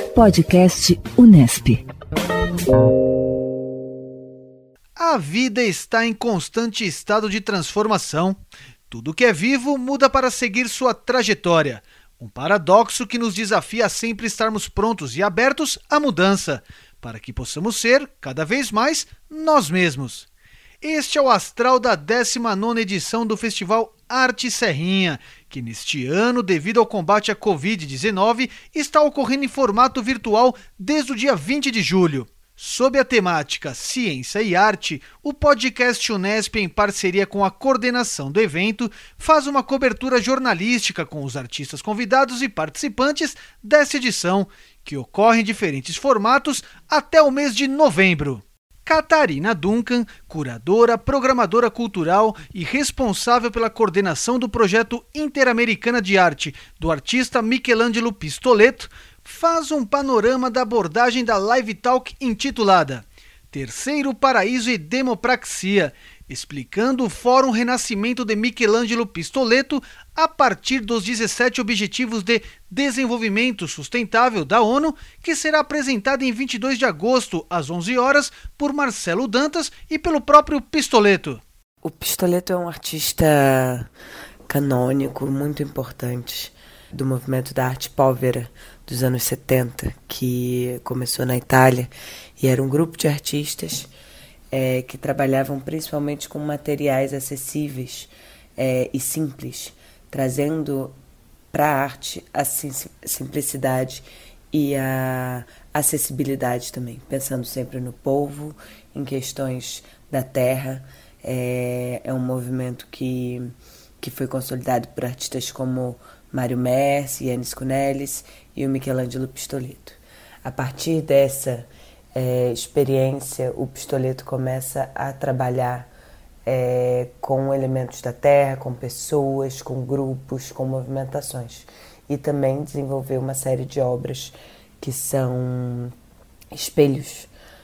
Podcast Unesp. A vida está em constante estado de transformação. Tudo que é vivo muda para seguir sua trajetória. Um paradoxo que nos desafia a sempre estarmos prontos e abertos à mudança, para que possamos ser, cada vez mais, nós mesmos. Este é o astral da 19ª edição do Festival Arte Serrinha, que neste ano, devido ao combate à Covid-19, está ocorrendo em formato virtual desde o dia 20 de julho. Sob a temática Ciência e Arte, o podcast Unesp, em parceria com a coordenação do evento, faz uma cobertura jornalística com os artistas convidados e participantes desta edição, que ocorre em diferentes formatos até o mês de novembro. Catarina Duncan, curadora, programadora cultural e responsável pela coordenação do projeto Interamericana de Arte do artista Michelangelo Pistoletto, faz um panorama da abordagem da Live Talk intitulada Terceiro Paraíso e Demopraxia, explicando o Fórum Renascimento de Michelangelo Pistoletto a partir dos 17 Objetivos de Desenvolvimento Sustentável da ONU, que será apresentado em 22 de agosto, às 11 horas, por Marcelo Dantas e pelo próprio Pistoletto. O Pistoletto é um artista canônico, muito importante, do movimento da arte povera dos anos 70, que começou na Itália, e era um grupo de artistas que trabalhavam principalmente com materiais acessíveis e simples, trazendo para a arte a simplicidade e a acessibilidade também, pensando sempre no povo, em questões da terra. É um movimento que foi consolidado por artistas como Mário Merci, Yannis Kunelis e o Michelangelo Pistoletto. A partir dessa experiência, o Pistoletto começa a trabalhar com elementos da terra, com pessoas, com grupos, com movimentações. E também desenvolveu uma série de obras que são espelhos,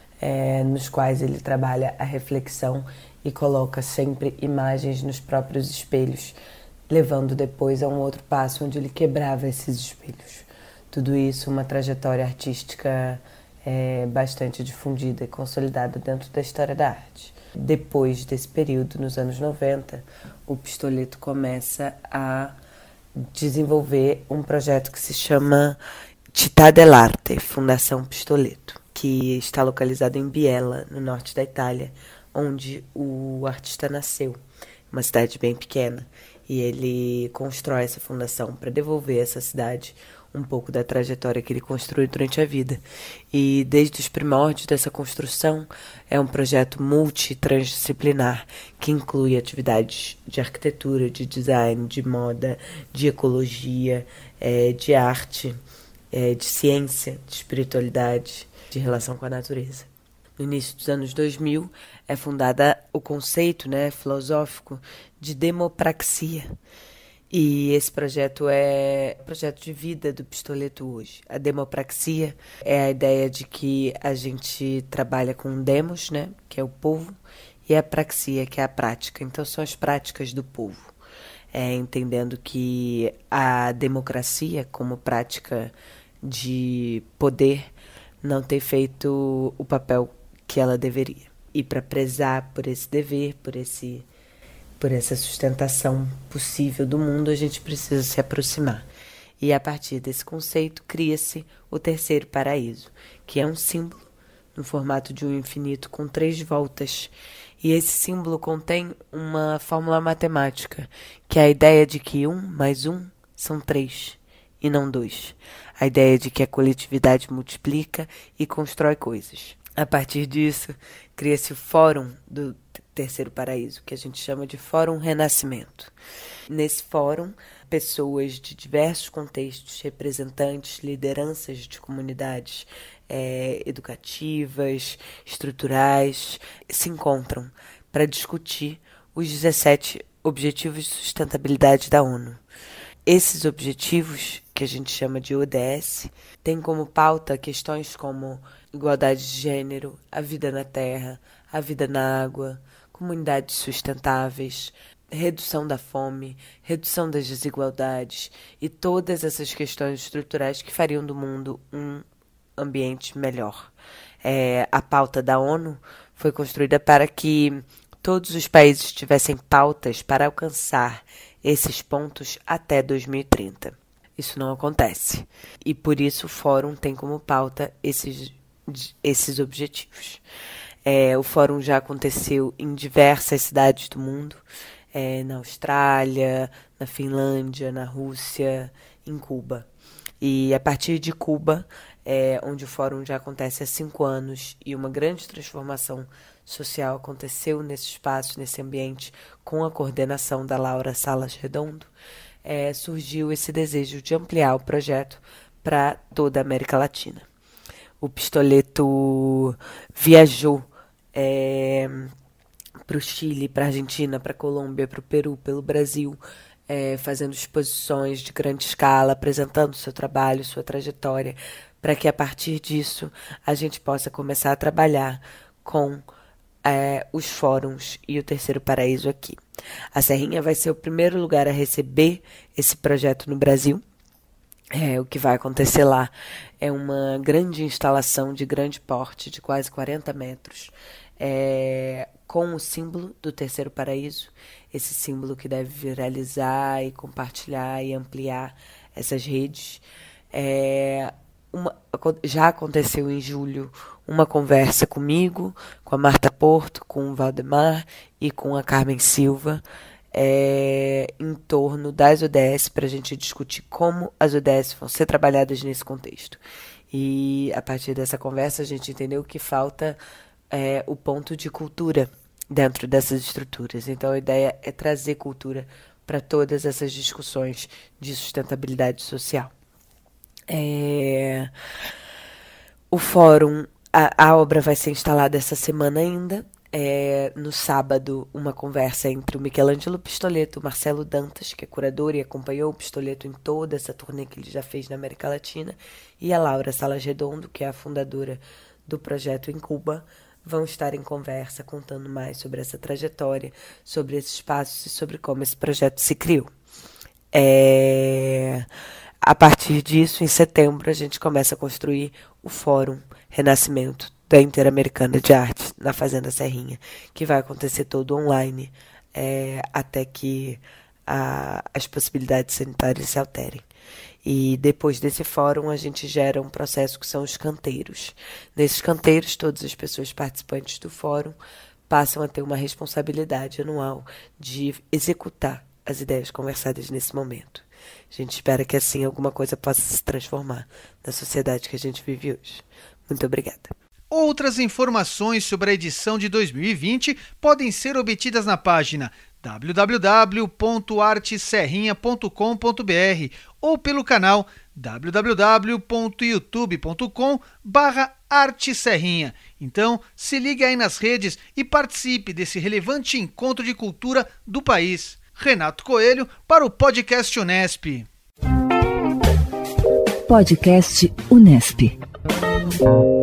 nos quais ele trabalha a reflexão e coloca sempre imagens nos próprios espelhos, levando depois a um outro passo onde ele quebrava esses espelhos. Tudo isso, uma trajetória artística bastante difundida e consolidada dentro da história da arte. Depois desse período, nos anos 90, o Pistoletto começa a desenvolver um projeto que se chama Città dell'Arte, Fundação Pistoletto, que está localizado em Biella, no norte da Itália, onde o artista nasceu, uma cidade bem pequena, e ele constrói essa fundação para devolver a essa cidade um pouco da trajetória que ele construiu durante a vida. E desde os primórdios dessa construção, é um projeto multitransdisciplinar que inclui atividades de arquitetura, de design, de moda, de ecologia, de arte, de ciência, de espiritualidade, de relação com a natureza. No início dos anos 2000, é fundada o conceito filosófico de demopraxia. E esse projeto é o projeto de vida do Pistoletto hoje. A demopraxia é a ideia de que a gente trabalha com demos, que é o povo, e a praxia, que é a prática. Então, são as práticas do povo. Entendendo que a democracia, como prática de poder, não tem feito o papel que ela deveria. E para prezar por esse dever, por essa sustentação possível do mundo, a gente precisa se aproximar. E a partir desse conceito, cria-se o terceiro paraíso, que é um símbolo no formato de um infinito com 3 voltas. E esse símbolo contém uma fórmula matemática, que é a ideia de que 1 mais 1 são 3, e não 2. A ideia de que a coletividade multiplica e constrói coisas. A partir disso, cria-se o Fórum do Terceiro Paraíso, que a gente chama de Fórum Renascimento. Nesse fórum, pessoas de diversos contextos, representantes, lideranças de comunidades educativas, estruturais, se encontram para discutir os 17 Objetivos de Sustentabilidade da ONU. Esses objetivos, que a gente chama de ODS, têm como pauta questões como igualdade de gênero, a vida na terra, a vida na água, comunidades sustentáveis, redução da fome, redução das desigualdades e todas essas questões estruturais que fariam do mundo um ambiente melhor. A pauta da ONU foi construída para que todos os países tivessem pautas para alcançar esses pontos até 2030. Isso não acontece. E por isso o Fórum tem como pauta esses objetivos. O Fórum já aconteceu em diversas cidades do mundo, na Austrália, na Finlândia, na Rússia, em Cuba. E a partir de Cuba, onde o Fórum já acontece há 5 anos e uma grande transformação social aconteceu nesse espaço, nesse ambiente, com a coordenação da Laura Salas Redondo, surgiu esse desejo de ampliar o projeto para toda a América Latina. O Pistoleto viajou para o Chile, para a Argentina, para a Colômbia, para o Peru, pelo Brasil, fazendo exposições de grande escala, apresentando seu trabalho, sua trajetória, para que a partir disso a gente possa começar a trabalhar com os fóruns e o Terceiro Paraíso aqui. A Serrinha vai ser o primeiro lugar a receber esse projeto no Brasil. O que vai acontecer lá é uma grande instalação de grande porte, de quase 40 metros, com o símbolo do Terceiro Paraíso, esse símbolo que deve viralizar e compartilhar e ampliar essas redes. Já aconteceu em julho uma conversa comigo, com a Marta Porto, com o Valdemar e com a Carmen Silva, em torno das ODS, para a gente discutir como as ODS vão ser trabalhadas nesse contexto. E a partir dessa conversa a gente entendeu que falta o ponto de cultura dentro dessas estruturas. Então a ideia é trazer cultura para todas essas discussões de sustentabilidade social. O fórum, a obra vai ser instalada essa semana ainda. No sábado, uma conversa entre o Michelangelo Pistoleto, o Marcelo Dantas, que é curador e acompanhou o Pistoleto em toda essa turnê que ele já fez na América Latina, e a Laura Salas Redondo, que é a fundadora do projeto em Cuba, vão estar em conversa contando mais sobre essa trajetória, sobre esses passos e sobre como esse projeto se criou. A partir disso, em setembro, a gente começa a construir o Fórum Renascimento da Interamericana de Arte na Fazenda Serrinha, que vai acontecer todo online até que as possibilidades sanitárias se alterem. E depois desse fórum, a gente gera um processo que são os canteiros. Nesses canteiros, todas as pessoas participantes do fórum passam a ter uma responsabilidade anual de executar as ideias conversadas nesse momento. A gente espera que assim alguma coisa possa se transformar na sociedade que a gente vive hoje. Muito obrigada. Outras informações sobre a edição de 2020 podem ser obtidas na página www.arteserrinha.com.br ou pelo canal www.youtube.com/arteserrinha. Então, se ligue aí nas redes e participe desse relevante encontro de cultura do país. Renato Coelho para o Podcast Unesp. Podcast Unesp.